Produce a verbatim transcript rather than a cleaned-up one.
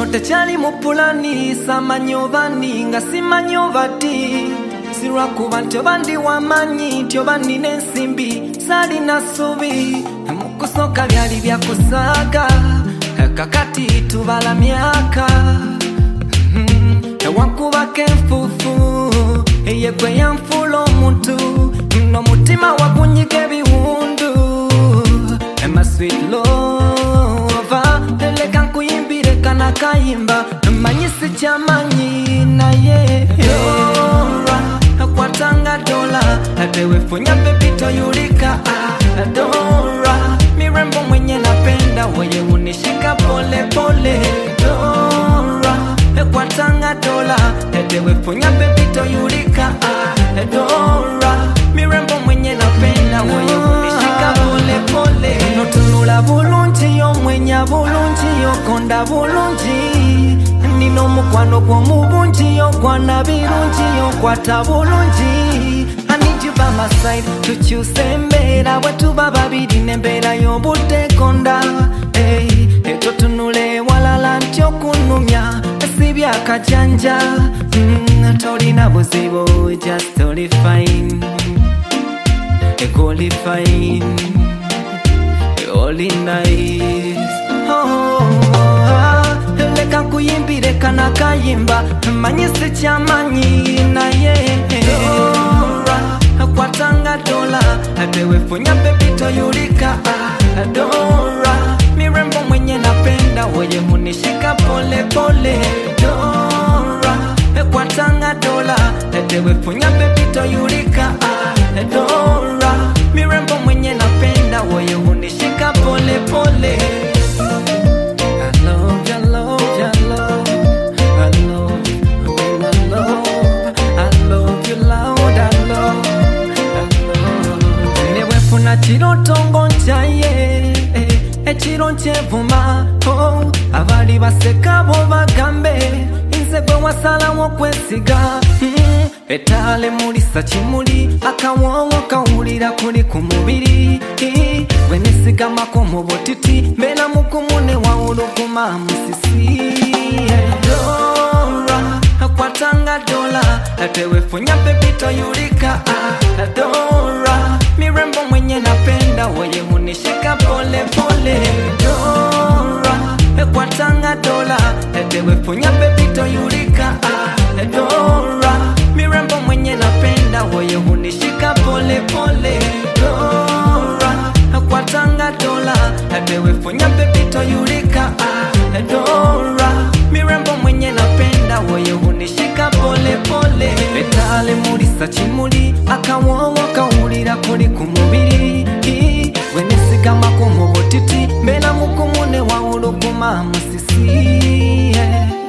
Kino techali mupulani samanyovani nga simanyovati Sirwa kuba ntobandi wamanyi ntobandi nensimbi sali nasubi Mukusoka byali byakusaga kakati tubala myaka Ewankuba kenfufu eyekwe yanfulo omuntu Nomutima wagunyike biwundu My sweet lover Eleka nkuyimbire kana kayimba Manyisi chamanyi na ye Dora Kwatanga dola Adewe funya pepito yurika Dora Mirembo mwenye napenda Weye unishika pole pole Dora Kwatanga dola Adewe funya pepito yurika Dora Mirembo mwenye napenda Weye unishika pole pole Notunula bulungi yo mwenya bulungi yo konda bulungi Nino mukwano kwa mubungi yo kwana birungi yo kwata bulungi I need you by my side tukyuse mbera bwetuba babiri nembera yo budde konda hey, eto tunule walala ntyo kunumya esibya kajanja mm, tolina buzibu just totally fine equally fine All in nice Oh, oh, oh. Leka kuyimbire kana kayimba Manyisi chamanyi na ye Dora Kwatanga dola Adewe funya pepito yurika Dora Mirembo mwenye napenda Weye hunishika pole pole Dora Kwatanga dola Adewe funya pepito yurika Dora Mirembo mwenye napenda Weye hunishika pole pole I love you, I love you, I love I love you, I love I love you loud, I love I love Newe funa chiro tongo nchaye Echiro nchevuma Oh, abali baseka bo bagambe Inzegwe wasala wokwesiga mm. Etale mulisa chimuli akawowo kawulira kuli kumubiri Wenesiga makomo botiti Mbela mukumune wa ulukuma musisi Dora Kwatanga dola Atewe funya pepito yurika Dora Mirembo mwenye napenda Weye hunishika pole pole Dora Kwatanga dola Atewe funya pepito yurika Dora Mirembo mwenye napenda Weye hunishika pole pole Dora Kwatanga dola Adewe funya pepito yurika Dora Mirembo mwenye napenda Weye hunishika pole pole Betale mulisa chimuli akawowo kawulira kuli kumubiri Wenesiga makomo botiti Mbela mukumune wa ulukuma musisi yeah.